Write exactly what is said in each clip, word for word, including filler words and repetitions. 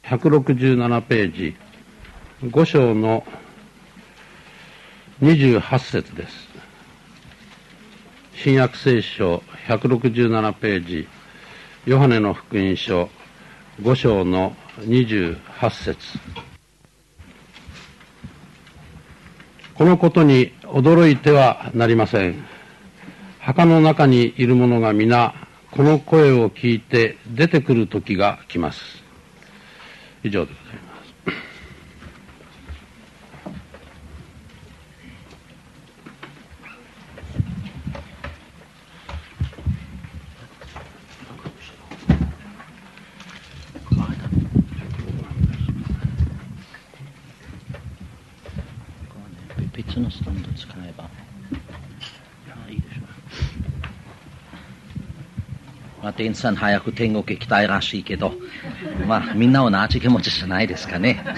ひゃくろくじゅうななページ、ご章のにじゅうはち節です。新約聖書ひゃくろくじゅうななページ、ヨハネの福音書ご章のにじゅうはち節。このことに驚いてはなりません。墓の中にいる者が皆この声を聞いて出てくる時が来ます。以上でございます。 別のスタンド使えばいいでしょう。まあ、天さん早く天国行きたいらしいけど、まあみんな同じ気持ちじゃないですかね。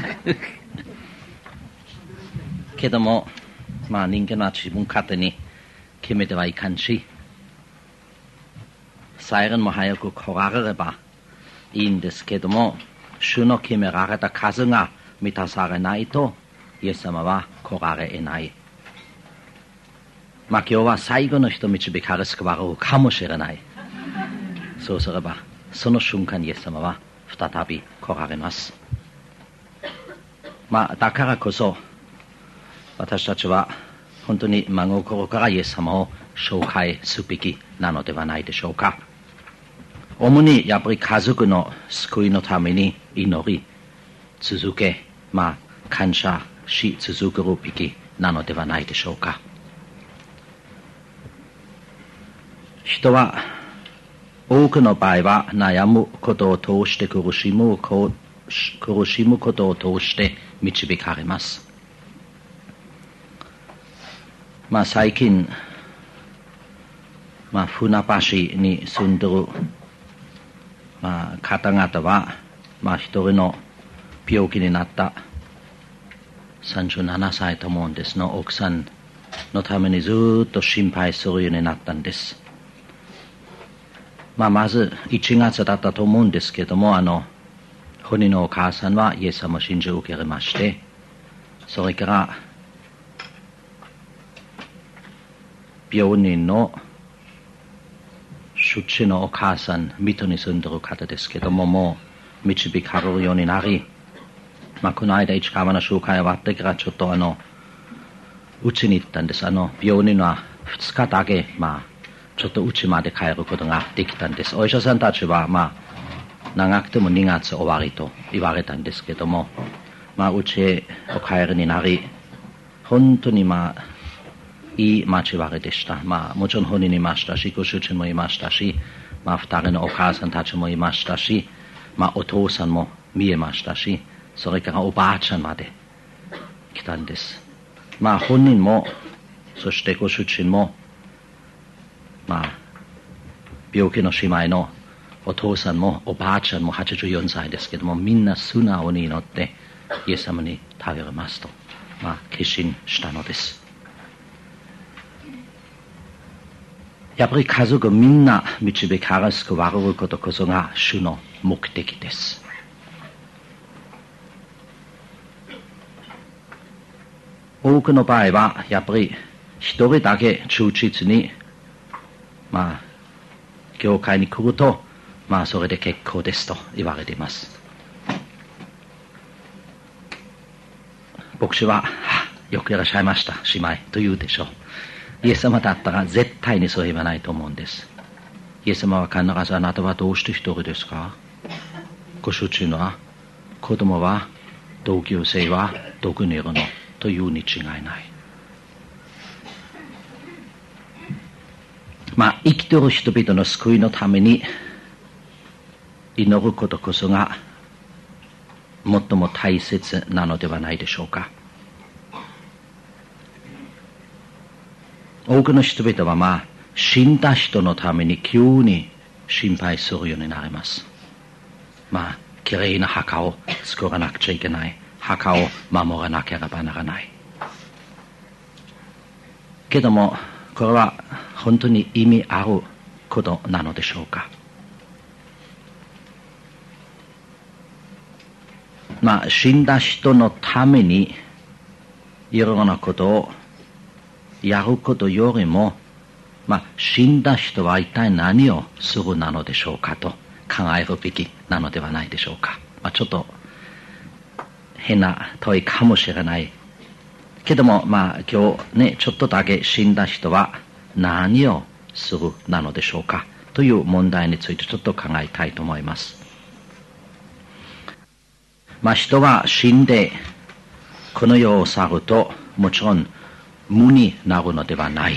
けども、まあ人間は自分勝手に決めてはいかんし、サイレンも早く来られればいいんですけども、主の決められた数が満たされないと、イエス様は来られない。まあ今日は最後の人導かれ救われるかもしれない。そうすれば、その瞬間イエス様は再び来られます。まあだからこそ、私たちは本当に真心からイエス様を紹介すべきなのではないでしょうか。主にやっぱり家族の救いのために祈り続け、まあ感謝し続けるべきなのではないでしょうか。人は多くの場合は悩むことを通して苦しむ苦しむことを通して導かれます。まあ最近、まあ船橋に住んでる、まあ、方々は、まあ一人の病気になったさんじゅうななさいと思うんですの奥さんのためにずっと心配するようになったんです。まあまずいちがつだったと思うんですけども、あの本人のお母さんはイエス様を信じ受けられまして、それから病人の出地のお母さん、水戸に住んでる方ですけども、もう導かれるようになり、まあ、この間市川の集会終わってからちょっとあのうちに行ったんです。あの病人はふつかだけ、まあ、ちょっとうちまで帰ることができたんです。お医者さんたちは、まあ、長くてもにがつ終わりと言われたんですけども、まあ、うちへお帰りになり、本当にまあいい交わりでした。まあもちろん本人いましたし、ご主人もいましたし、まあ二人のお母さんたちもいましたし、まあお父さんも見えましたし、それからおばあちゃんまで来たんです。まあ本人も、そしてご主人も、まあ病気の姉妹のお父さんもおばあちゃんもはちじゅうよんさいですけども、みんな素直に祈ってイエス様に頼りますと、まあ決心したのです。やっぱり家族みんな導かれ救われることこそが主の目的です。多くの場合はやっぱり一人だけ忠実にまあ教会に来ると、まあそれで結構ですと言われています。牧師は、はあ、よくいらっしゃいました姉妹と言うでしょう。イエス様だったら絶対にそう言わないと思うんです。イエス様は必ず、あなたはどうして一人ですか？ご主人は、子供は、同級生はどこにいるのというに違いない。まあ生きている人々の救いのために祈ることこそが最も大切なのではないでしょうか。多くの人々はまあ死んだ人のために急に心配するようになります。まあきれいな墓を作らなくちゃいけない、墓を守らなければならない。けどもこれは本当に意味あることなのでしょうか。 まあ、死んだ人のためにいろんなことをやることよりも、まあ、死んだ人は一体何をするなのでしょうかと考えるべきなのではないでしょうか。まあ、ちょっと変な問いかもしれないけども、まあ、今日ね、ちょっとだけ死んだ人は何をするなのでしょうかという問題についてちょっと考えたいと思います。まあ、人は死んでこの世を去るともちろん無になるのではない。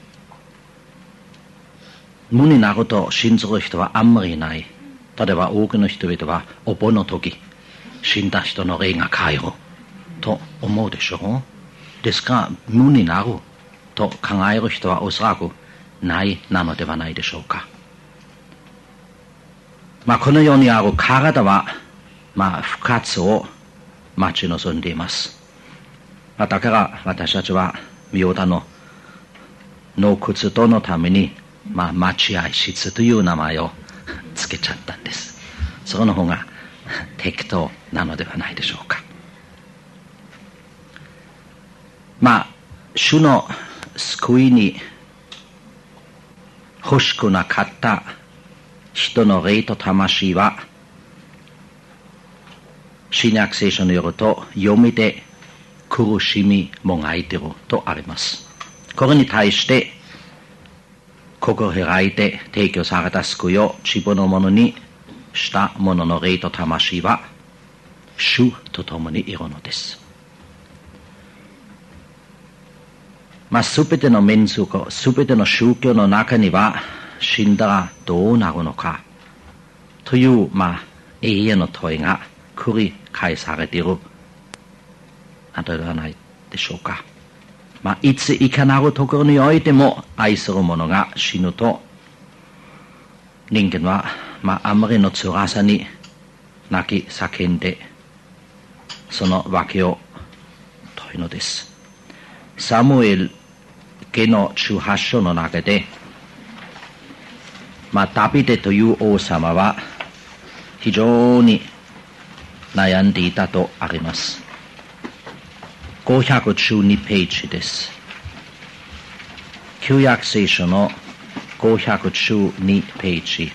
無になると信じる人はあんまりいない。例えば多くの人々はお盆の時死んだ人の霊が帰ると思うでしょう。ですから無になると考える人はおそらくないなのではないでしょうか。まあ、この世にある体は、まあ、復活を待ち望んでいます。まあ、だから私たちは妙だの納骨堂のために、まあ、待合室という名前をつけちゃったんです。その方が適当なのではないでしょうか。まあ、主の救いに欲しくなかった人の霊と魂は、新約聖書によると読みで苦しみもがいているとあります。これに対して心開いて提供された救いを自分のものにした者の霊と魂は主と共にいるのです。まあ、すべての民族、すべての宗教の中には死んだらどうなるのかという、まあ、永遠の問いが繰り返されているのではないでしょうか。まあ、いついかなるところにおいても愛する者が死ぬと人間は、まあ、あまりの辛さに泣き叫んでその訳を問うのです。サムエル記のじゅうはち章の中で、まあ、ダビデという王様は非常に悩んでいたとあります。ごひゃくじゅうにページです。旧約聖書のごひゃくじゅうにページ。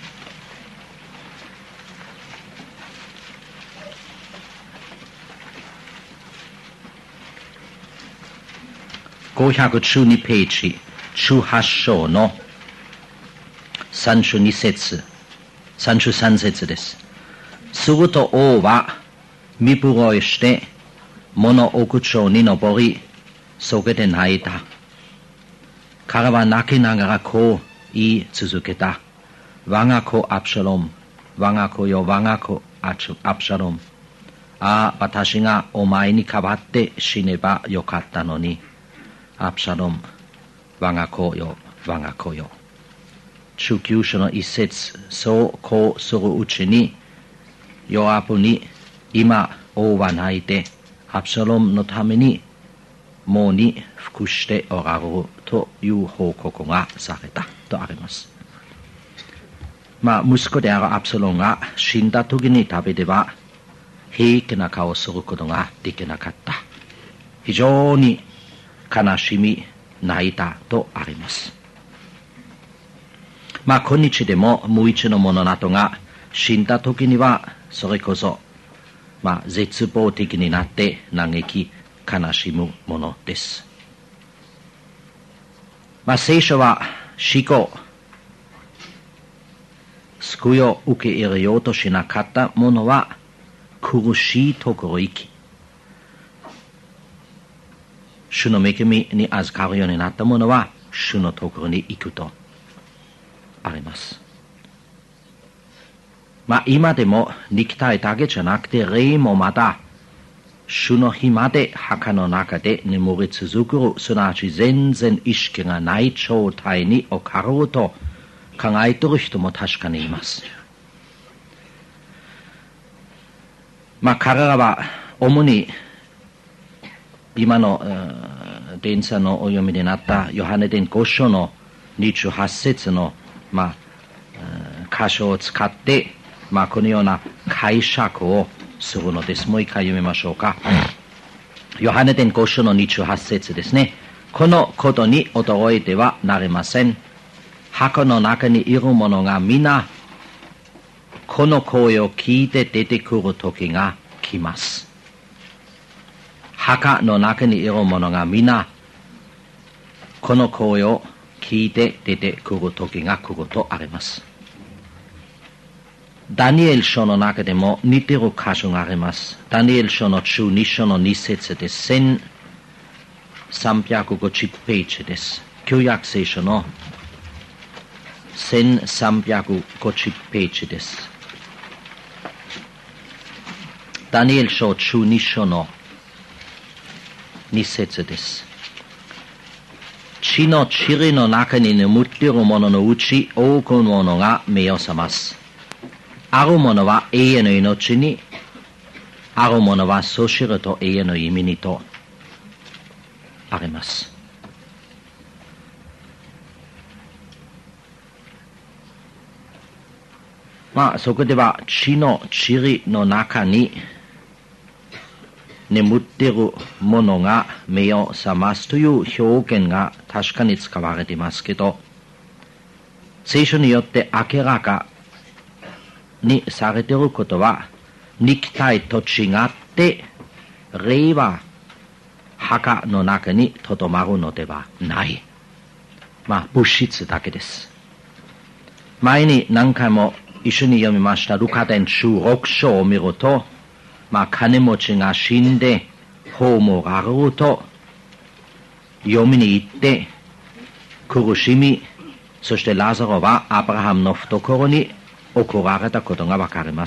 ごひゃくじゅうにページ、じゅうはち章のさんじゅうに節、さんじゅうさん節です。すると王は身震いして物置町に登り、そこで泣いた。彼は泣きながらこう言い続けた。我が子アブシャロム、我が子よ我が子アブシャロム。ああ、私がお前に代わって死ねばよかったのに。アブシャロム、我が子よ我が子よ。じゅうきゅう章の一節、そうこうするうちに、ヨアブに今王は泣いて、アブシャロムのためにもうに服しておられるという報告がされたとあります。まあ、息子であるアブシャロムが死んだ時にダビデは平気な顔をすることができなかった。非常に悲しみ泣いたとあります。まあ、今日でも無一の者などが死んだ時にはそれこそまあ、絶望的になって嘆き悲しむものです。まあ、聖書は死後救いを受け入れようとしなかった者は苦しいところ行き、主の恵みに預かるようになった者は主のところに行くとあります。まあ、今でも肉体だけじゃなくて霊もまた主の日まで墓の中で眠り続く、すなわち全然意識がない状態に置かれると考えている人も確かにいます。まあ、彼らは主に今の伝説のお読みになったヨハネ伝ご章のにじゅうはち節の、まあ、箇所を使ってまあ、このような解釈をするのです。もう一回読みましょうか。ヨハネ伝ご章のにじゅうはち節ですね。このことに驚いてはなりません。墓の中にいる者が皆、この声を聞いて出てくる時が来ます。墓の中にいる者が皆、この声を聞いて出てくる時が来るとあります。ダニエル書の中でも似ている箇所があります。ダニエル書のじゅうに章のに節でせんさんびゃくごじゅうページです。旧約聖書のせんさんびゃくごじゅうページです。ダニエル書じゅうに章のに節です。地の塵の中に眠っている者のうち多くの者が目を覚ます。ある者は永遠の命に、ある者はそう知ると永遠の意味にとあります。まあそこでは地の塵の中に眠っている者が目を覚ますという表現が確かに使われていますけど、聖書によって明らかにされていることは、肉体と違って霊は墓の中にとどまるのではない。まあ物質だけです。前に何回も一緒に読みましたルカ伝じゅうろく章を見ると、まあ金持ちが死んで葬られると読みに行って苦しみ、そしてラザロはアブラハムの懐に送られたことがわかります。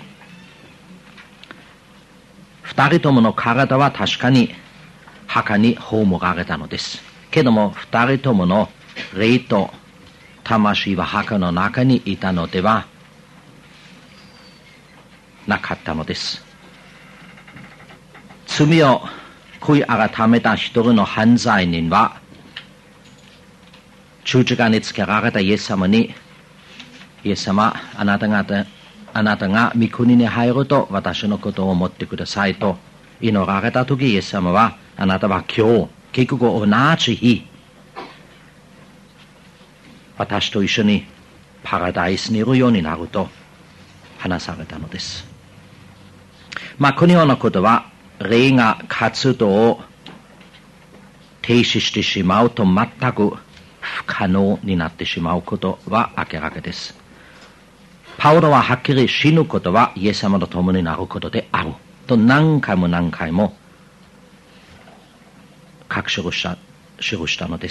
二人ともの体は確かに墓に葬られたのです。けども二人ともの霊と魂は墓の中にいたのではなかったのです。罪を悔い改めた一人の犯罪人は十字架につけられたイエス様に、イエス様、あなた方、あなたが御国に入ると私のことを思ってくださいと祈られたとき、イエス様は、あなたは今日、結局同じ日、私と一緒にパラダイスにいるようになると話されたのです。まあ、このようなことは、霊が活動を停止してしまうと全く不可能になってしまうことは明らかです。パウロははっきり死ぬことはイエス様と共になることであると何回も何回も書き記した記したのです。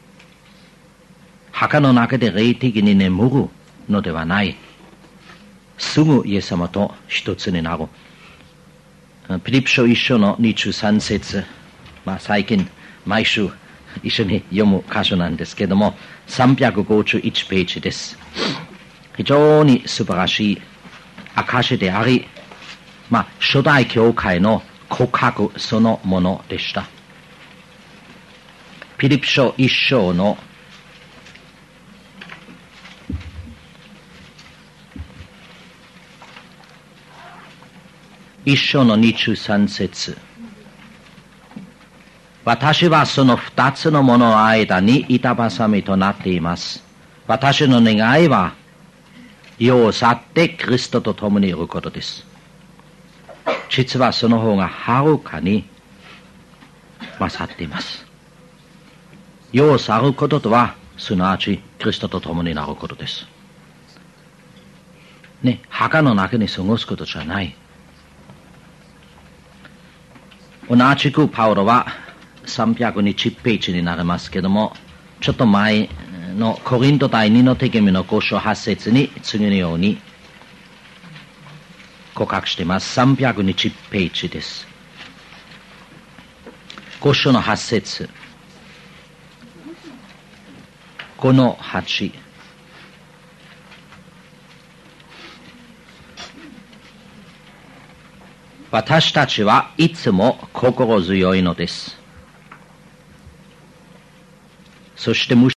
墓の中で霊的に眠るのではない。すぐイエス様と一つになる。ピリピ書一章のにじゅうさん節、まあ最近毎週一緒に読む箇所なんですけども、さんびゃくごじゅういちページです。非常に素晴らしい証であり、まあ初代教会の告白そのものでした。ピリピ書一章の一章のにじゅうさん節。私はその二つのものの間に板挟みとなっています。私の願いは世を去ってキリストと共にいることです。実はその方がはるかに勝っています。世を去ることとはすなわちキリストと共になることです。ね、墓の中に過ごすことじゃない。同じくパウロはさんびゃくにじゅうページになりますけども、ちょっと前のコリント第二の手紙のご章はち節に次のように告白しています。さんびゃくにじゅうページです。ご章のはち節、ごのはち、私たちはいつも心強いのです。そして